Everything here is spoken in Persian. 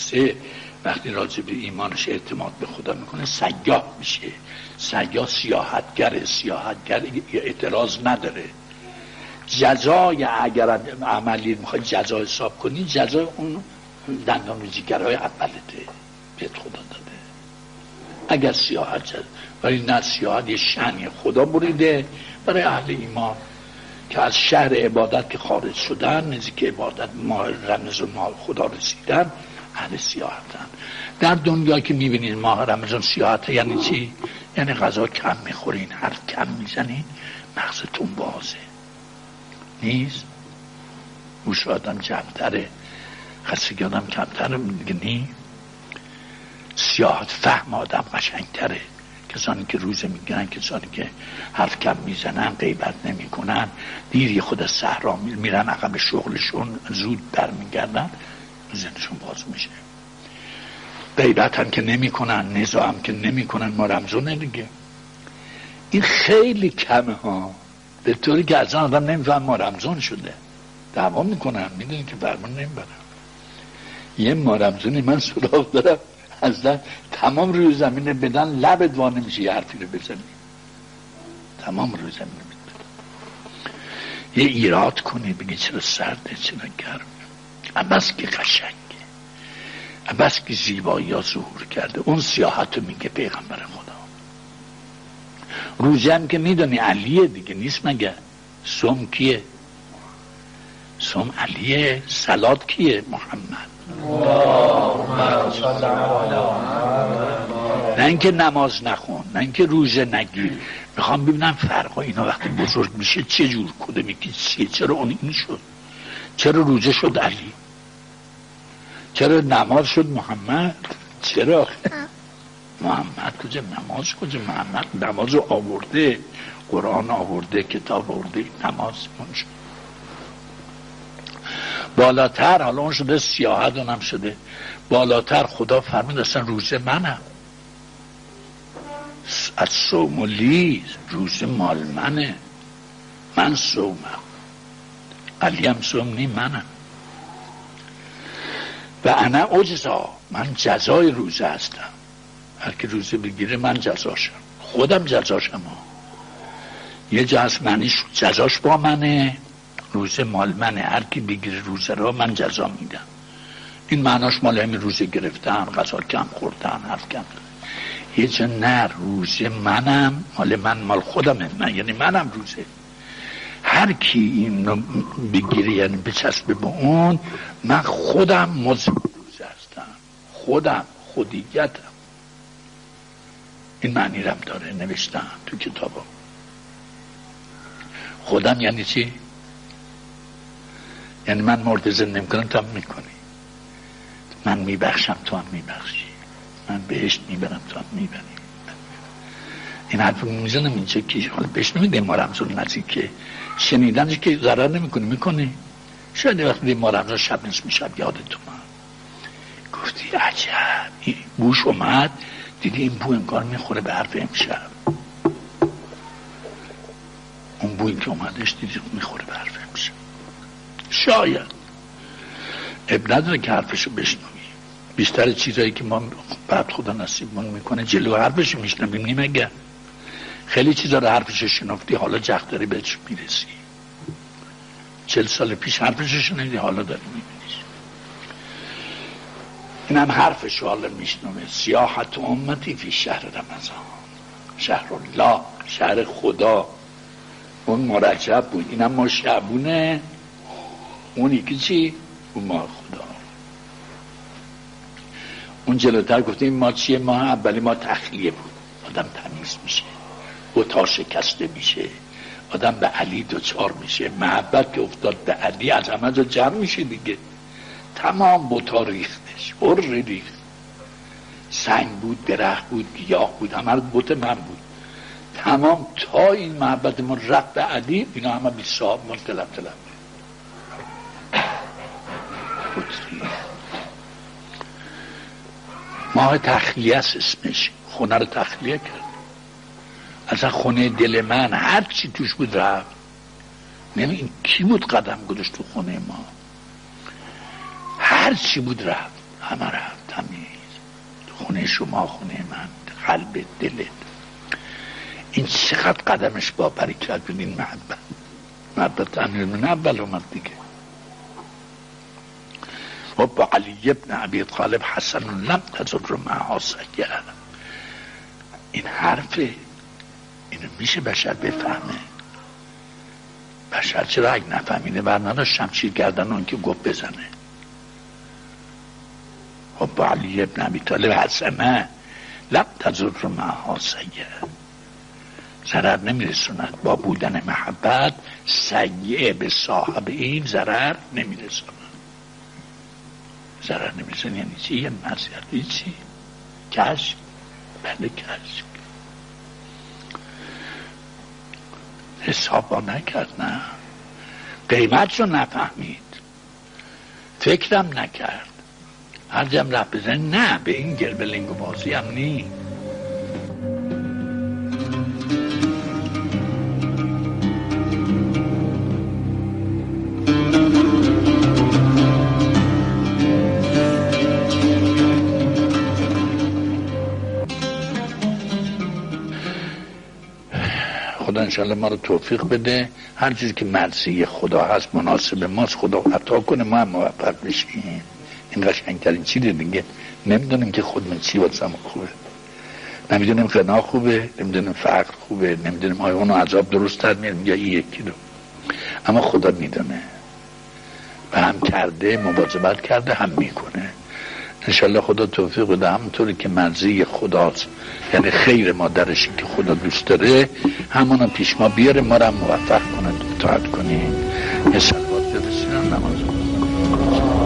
میرسه، وقتی راجع به ایمانش اعتماد به خدا میکنه سیاح میشه. سیاح سیاحتگر اعتراض نداره. جزای اگر عملی میخوای جزا حساب کنی، جزای اون دندان رو جیگرهای اولته بهت خدا داده اگر سیاحت جزا. ولی نه، سیاحت یه شأن خدا بریده برای اهل ایمان که از شهر عبادت که خارج شدن، نزدیک عبادت ماه رمضان ماه خدا رسیدن، اهل سیاحتن. در دنیا که میبینید ماه رمضان سیاحت یعنی چی؟ یعنی غذا کم میخورین، حرف کم میزنین، مغزتون بازه نیست، گوش آدم جمع‌تره، خستگی آدم کمتره دیگه نی. سیاحت فهم آدم قشنگتره. کسانی که روزه میگیرن، کسانی که حرف کم میزنن، غیبت نمیکنن، دیری خود از صحرا میرن عقب شغلشون، زود برمیگردن، ذهنشون باز میشه. غیبت هم که نمیکنن، نزاع هم که نمیکنن. ما رمضانه دیگه. این خیلی کمه ها، به طوری که از آدم نمیفهم ما رمضان شده. دعوا میکنن، میدونی که فرمان نمیبرن. یه ما رمضانی من سراغ دارم اصلا تمام روی زمینه بدن، لبت وا نمیشه یه حرفی رو بزنی، تمام روی زمینه بدن. یه ایراد کنی بگی چرا سرده، چرا گرمه، بس که قشنگه، بس که زیبایی ها ظهور کرده. اون سیاحت رو میگه پیغمبر خدا. روزه هم که میدونی علیه دیگه، نیست مگه؟ صوم کیه؟ صوم علیه. صلات کیه؟ محمد. نه اینکه نماز نخون، نه اینکه روزه نگیر. میخوام ببینم فرقا اینا وقتی بزرگ میشه چه جور کدومی چیه. چرا اون این شد؟ چرا روزه شد علی؟ چرا نماز شد محمد؟ چرا محمد کجا نماز کجا؟ محمد نماز آورده، قرآن آورده، کتاب آورده، نماز اون شد بالاتر. حالا اون شده سیاحت، اونم شده بالاتر. خدا فرمود اصلا روزه منم، از صوم و لی، روزه مال منه، من صومم. علی هم صوم نی، منم. و انا اجزا، من جزای روزه هستم. هر که روزه بگیره من جزاشم، خودم جزاشم ها. یه جز منیش جزاش با منه، روزه مال منه. هر کی بگیره روزه را من جزا میدم. این معناش مال همین روزه گرفتن، غذا کم خوردن، حرف کم. یه جا نه، روزه منم، مال من، مال خودمه من، یعنی منم روزه. هر کی این رو بگیره یعنی بچسبه به اون، من خودم مزم روزه هستم، خودم خودیتم. این معنی رم داره، نوشتم تو کتابم. خودم یعنی چی؟ یعنی من مرد زنده میکنم تو هم میکنی، من میبخشم تو هم میبخشی، من بهشت میبرم تو هم میبری. این حرف میزنم اینجا که حالا بهش نمیده ما رمضان نزدیکه، شنیدنش که ضرر نمیکنی، میکنی. شاید وقتی ما رمضان شب نصف میشب یادتون گفتی عجب، این بوش اومد دیدی این بو انگار میخوره به حرف امشب. اون بویی که اومدش دیدی میخوره به حرف امشب. شاید اب نداره که حرفشو بشنوی. بیشتر چیزایی که ما بعد خدا نصیبمون میکنه جلو حرفشو میشنویم نیمگه. خیلی چیزا رو حرفشو شنفتی، حالا جخت داری بهش میرسی. 40 سال پیش حرفشو شنیدی، حالا داری میبینیش. این هم حرفشو حالا میشنوه. سیاحت امتی فی شهر رمضان، شهر الله، شهر خدا. اون مرجب بود، اینم ما شعبونه. اون یکی چی؟ اون ما خدا. اون جلوتر گفتیم ما چیه؟ ما اولی ما تخلیه بود، آدم تمیز میشه، بتا شکسته میشه، آدم به علی دوچار میشه. محبت که افتاد به علی از همه جا جمع میشه دیگه. تمام بتا ریختش، بر ریخت. سنگ بود، درخت بود، گیاه بود، همه بت من بود. تمام تا این محبت من رفت به علی، اینا همه بی صاحب من تلم ماه تخلیه است اسمش. خونه رو تخلیه کرد. اصلا خونه دل من هر چی توش بود رفت. نمیم کی بود قدم گذاشت تو خونه ما؟ هر چی بود رفت، همه رفت. خونه شما خونه من، قلب دلت. این چقدر قدمش با برکت بود این محبت امیرالمومنین اول اومد دیگه. و با علی ابن ابی طالب حسن لم تزر معها سیئه. این حرفه، اینو میشه بشر بفهمه؟ بشر چرا اگه نفهمینه برنامه شمشیر گردن اون که گفت بزنه. و با علی ابن ابی طالب حسن لم تزر معها سیئه. ضرر نمیرسوند با بودن محبت سیئه به صاحب این ضرر نمیرسوند. ضرر نمیرسوند یعنی چی؟ یعنی معصیت. چی؟ کشف. بله کشف. حساب با نکرد، نه قیمت رو نفهمید، فکرم نکرد، هر جمع رفت بزنه نه به این گربلنگ و بازی هم نی. خدا انشاءالله ما رو توفیق بده هر چیزی که مرضی خدا هست مناسب ماست خدا عطا کنه ما هم موفق بشیم. این قشنگترین چیزه دیگه. نمیدونیم که خودمون چی واسه ما خوبه، نمیدونیم غنا خوبه، نمیدونیم فقر خوبه، نمیدونیم آیا اون عذاب درست تر میاد یا این یکی رو، اما خدا میدونه و هم کرده، مواظبت کرده، هم میکنه. انشالله خدا توفیق بده همونطوری که مرضی خداست، یعنی خیر ما درشی که خدا دوست داره همونو پیش ما بیاره، ما رو هم موفق کنه اطاعت کنیم. یه صلوات برسیم نماز